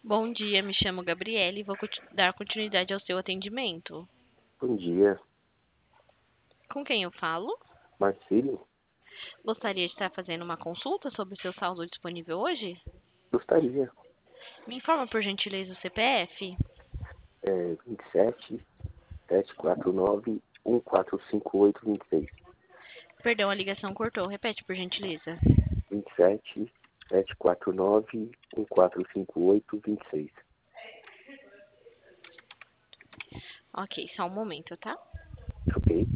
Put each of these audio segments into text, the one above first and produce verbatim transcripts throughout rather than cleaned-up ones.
Bom dia, me chamo Gabriele e vou conti- dar continuidade ao seu atendimento. Bom dia, Com quem eu falo? Marcílio. Gostaria de estar fazendo uma consulta sobre o seu saldo disponível hoje? Gostaria. Me informa por gentileza o C P F. É vinte e sete, sete quatro nove, um quatro cinco oito, vinte e seis. Perdão, a ligação cortou. Repete por gentileza. vinte e sete, sete quatro nove, um quatro cinco oito, vinte e seis. Ok, só um momento, tá? Ok?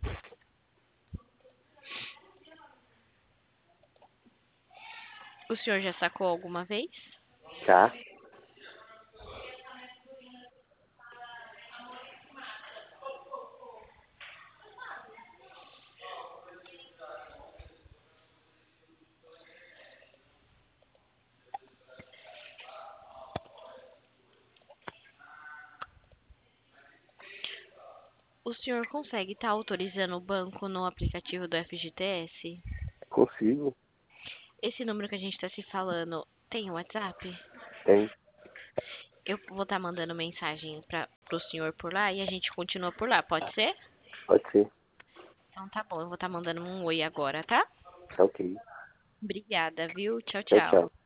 O senhor já sacou alguma vez? Já? O senhor consegue estar autorizando o banco no aplicativo do F G T S? Consigo? Esse número que a gente está se falando tem o WhatsApp? Tem? Eu vou estar mandando mensagem para o senhor por lá e a gente continua por lá, pode ser? Pode ser. Então tá bom, eu vou estar mandando um oi agora, tá? Ok. Obrigada, viu? Tchau, Tchau, tchau. tchau.